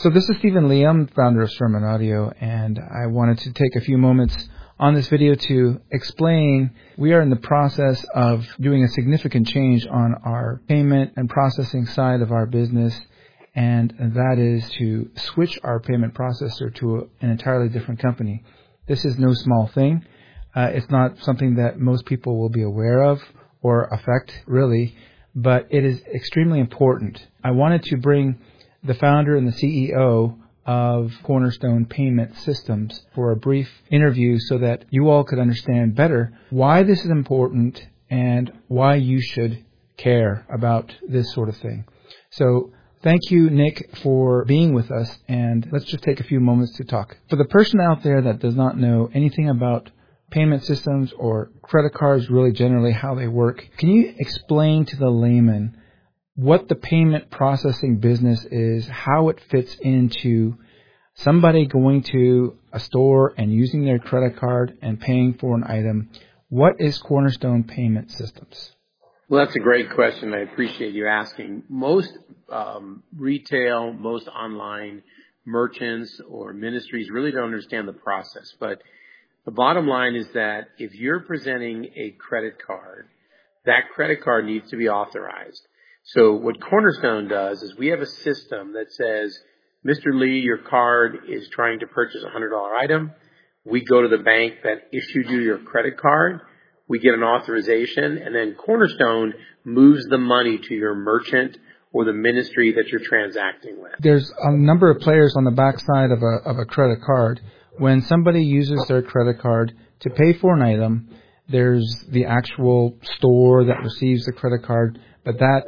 So this is Stephen Lee. I'm founder of Sermon Audio, and I wanted to take a few moments on this video to explain we are in the process of doing a significant change on our payment and processing side of our business, and that is to switch our payment processor to an entirely different company. This is no small thing. It's not something that most people will be aware of or affect, really, but it is extremely important. I wanted to bring the founder and the CEO of Cornerstone Payment Systems for a brief interview so that you all could understand better why this is important and why you should care about this sort of thing. So thank you, Nick, for being with us, and let's just take a few moments to talk. For the person out there that does not know anything about payment systems or credit cards, really generally how they work, can you explain to the layman what the payment processing business is, how it fits into somebody going to a store and using their credit card and paying for an item? What is Cornerstone Payment Systems? Well, that's a great question. I appreciate you asking. Most retail, most online merchants or ministries really don't understand the process. But the bottom line is that if you're presenting a credit card, that credit card needs to be authorized. So what Cornerstone does is we have a system that says, Mr. Lee, your card is trying to purchase a $100 item. We go to the bank that issued you your credit card. We get an authorization, and then Cornerstone moves the money to your merchant or the ministry that you're transacting with. There's a number of players on the backside of a credit card. When somebody uses their credit card to pay for an item, there's the actual store that receives the credit card, but that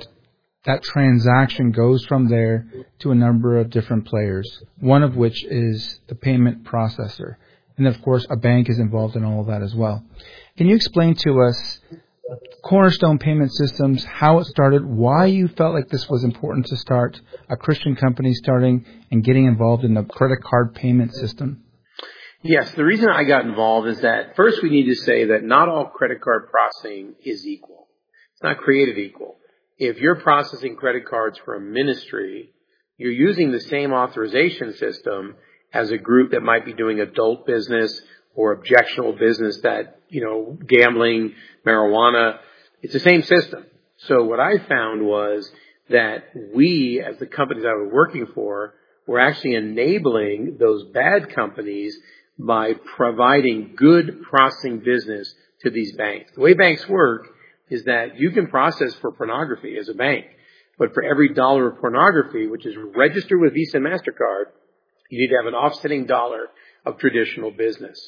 transaction goes from there to a number of different players, one of which is the payment processor. And of course, a bank is involved in all of that as well. Can you explain to us Cornerstone Payment Systems, how it started, why you felt like this was important to start a Christian company starting and getting involved in the credit card payment system? Yes, the reason I got involved is that first we need to say that not all credit card processing is equal. It's not created equal. If you're processing credit cards for a ministry, you're using the same authorization system as a group that might be doing adult business or objectionable business that, gambling, marijuana. It's the same system. So what I found was that we, as the companies I was working for, were actually enabling those bad companies by providing good processing business to these banks. The way banks work is that you can process for pornography as a bank, but for every dollar of pornography, which is registered with Visa and MasterCard, you need to have an offsetting dollar of traditional business.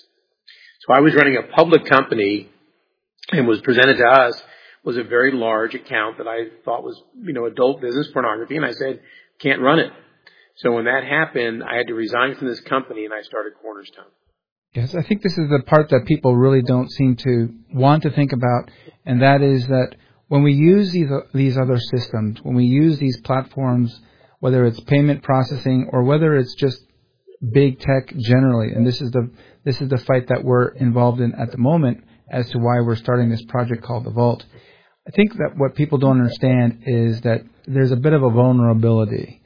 So I was running a public company, and was presented to us was a very large account that I thought was, adult business pornography, and I said, can't run it. So when that happened, I had to resign from this company, and I started Cornerstone. Yes, I think this is the part that people really don't seem to want to think about, and that is that when we use these other systems, when we use these platforms, whether it's payment processing or whether it's just big tech generally, and this is the fight that we're involved in at the moment as to why we're starting this project called The Vault. I think that what people don't understand is that there's a bit of a vulnerability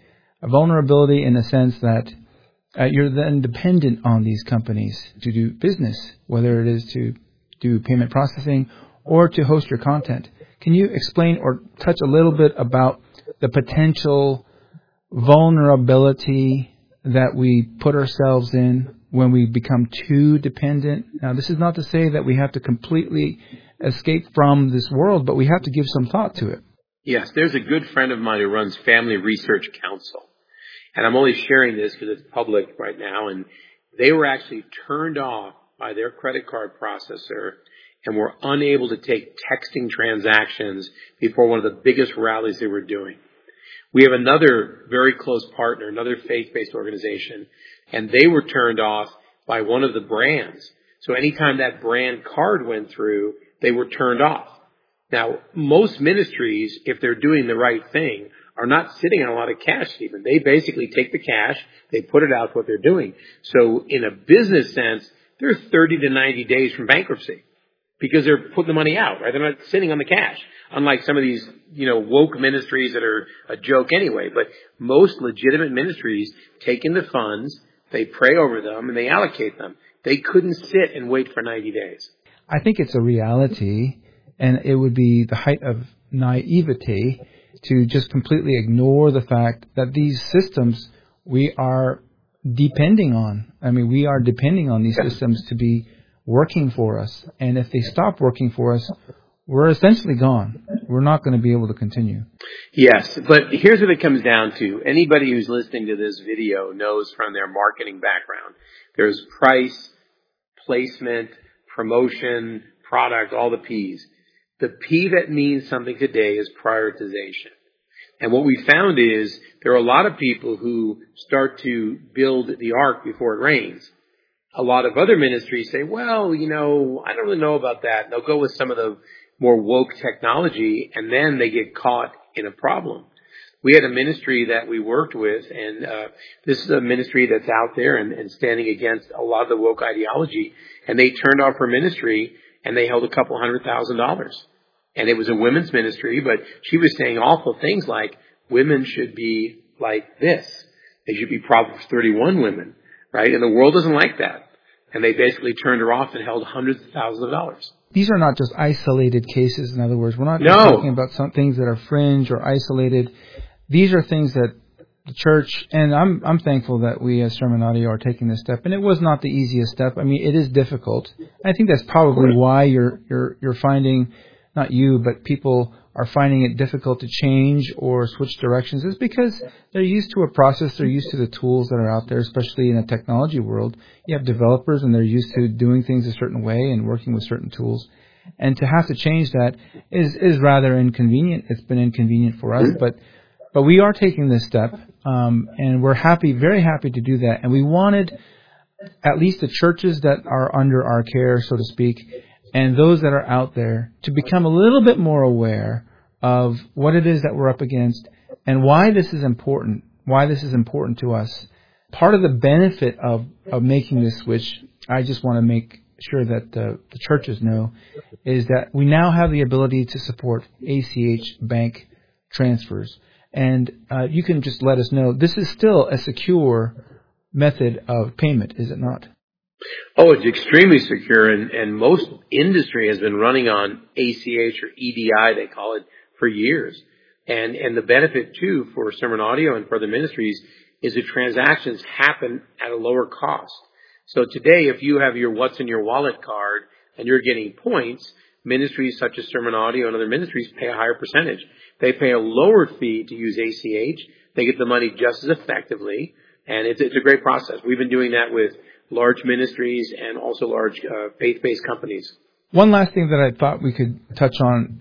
in the sense that you're then dependent on these companies to do business, whether it is to do payment processing or to host your content. Can you explain or touch a little bit about the potential vulnerability that we put ourselves in when we become too dependent? Now, this is not to say that we have to completely escape from this world, but we have to give some thought to it. Yes, there's a good friend of mine who runs Family Research Council. And I'm only sharing this because it's public right now. And they were actually turned off by their credit card processor and were unable to take texting transactions before one of the biggest rallies they were doing. We have another very close partner, another faith-based organization, and they were turned off by one of the brands. So anytime that brand card went through, they were turned off. Now, most ministries, if they're doing the right thing, are not sitting on a lot of cash even. They basically take the cash, they put it out what they're doing. So in a business sense, they're 30 to 90 days from bankruptcy. because they're putting the money out, right? They're not sitting on the cash. Unlike some of these, woke ministries that are a joke anyway. But most legitimate ministries take in the funds, they pray over them, and they allocate them. They couldn't sit and wait for 90 days. I think it's a reality, and it would be the height of naivety to just completely ignore the fact that these systems we are depending on. I mean, we are depending on these systems to be working for us. And if they stop working for us, we're essentially gone. We're not going to be able to continue. Yes, but here's what it comes down to. Anybody who's listening to this video knows from their marketing background, there's price, placement, promotion, product, all the P's. The P that means something today is prioritization. And what we found is there are a lot of people who start to build the ark before it rains. A lot of other ministries say, well, I don't really know about that. And they'll go with some of the more woke technology, and then they get caught in a problem. We had a ministry that we worked with, and this is a ministry that's out there and standing against a lot of the woke ideology, and they turned off her ministry, and they held $200,000. And it was a women's ministry, but she was saying awful things like women should be like this. They should be Proverbs 31 women, right? And the world doesn't like that. And they basically turned her off and held hundreds of thousands of dollars. These are not just isolated cases. In other words, we're not just talking about some things that are fringe or isolated. These are things that the church, and I'm thankful that we as Sermon Audio are taking this step. And it was not the easiest step. I mean, it is difficult. I think that's probably why you're finding, not you, but people are finding it difficult to change or switch directions, is because they're used to a process, they're used to the tools that are out there, especially in a technology world. You have developers and they're used to doing things a certain way and working with certain tools. And to have to change that is rather inconvenient. It's been inconvenient for us, but we are taking this step, and we're very happy to do that. And we wanted at least the churches that are under our care, so to speak, and those that are out there to become a little bit more aware of what it is that we're up against and why this is important to us. Part of the benefit of making this switch, I just want to make sure that the churches know, is that we now have the ability to support ACH bank transfers. And you can just let us know, this is still a secure method of payment, is it not? Oh, it's extremely secure, and most industry has been running on ACH or EDI, they call it, for years. And the benefit, too, for Sermon Audio and for the ministries is that transactions happen at a lower cost. So today, if you have your What's in Your Wallet card and you're getting points, ministries such as Sermon Audio and other ministries pay a higher percentage. They pay a lower fee to use ACH. They get the money just as effectively, and it's a great process. We've been doing that with large ministries and also large faith-based companies. One last thing that I thought we could touch on,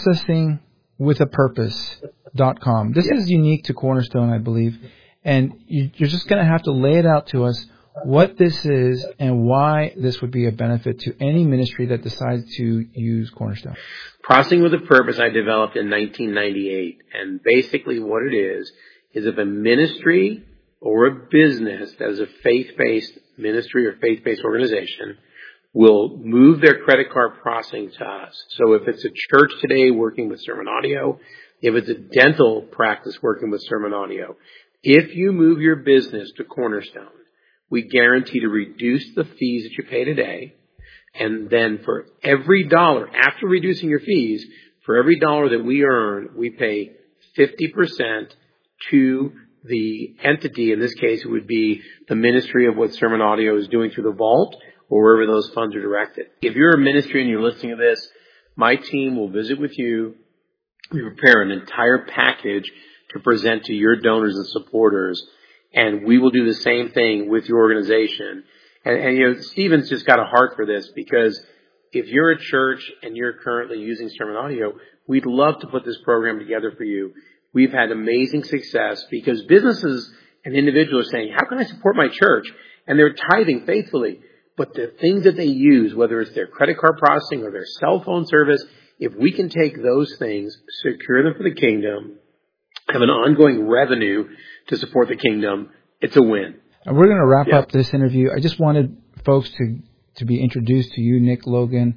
processingwithapurpose.com. This is unique to Cornerstone, I believe, and you're just going to have to lay it out to us what this is and why this would be a benefit to any ministry that decides to use Cornerstone. Processing with a Purpose I developed in 1998, and basically what it is if a ministry or a business that is a faith-based ministry or faith-based organization will move their credit card processing to us. So if it's a church today working with Sermon Audio, if it's a dental practice working with Sermon Audio, if you move your business to Cornerstone, we guarantee to reduce the fees that you pay today. And then for every dollar, after reducing your fees, for every dollar that we earn, we pay 50% to the entity. In this case, it would be the ministry of what Sermon Audio is doing through the vault or wherever those funds are directed. If you're a ministry and you're listening to this, my team will visit with you. We prepare an entire package to present to your donors and supporters, and we will do the same thing with your organization. And Stephen's just got a heart for this, because if you're a church and you're currently using Sermon Audio, we'd love to put this program together for you. We've had amazing success because businesses and individuals are saying, how can I support my church? And they're tithing faithfully. But the things that they use, whether it's their credit card processing or their cell phone service, if we can take those things, secure them for the kingdom, have an ongoing revenue to support the kingdom, it's a win. And we're going to wrap up this interview. I just wanted folks to be introduced to you, Nick Logan,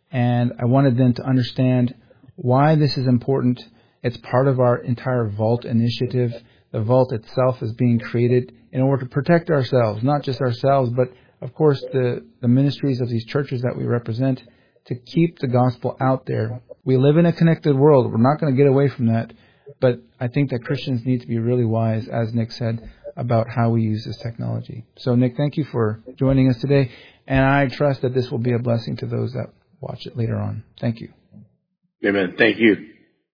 And I wanted them to understand why this is important. It's part of our entire Vault initiative. The Vault itself is being created in order to protect ourselves, not just ourselves, but of course the ministries of these churches that we represent, to keep the gospel out there. We live in a connected world. We're not going to get away from that. But I think that Christians need to be really wise, as Nick said, about how we use this technology. So, Nick, thank you for joining us today. And I trust that this will be a blessing to those that watch it later on. Thank you. Amen. Thank you.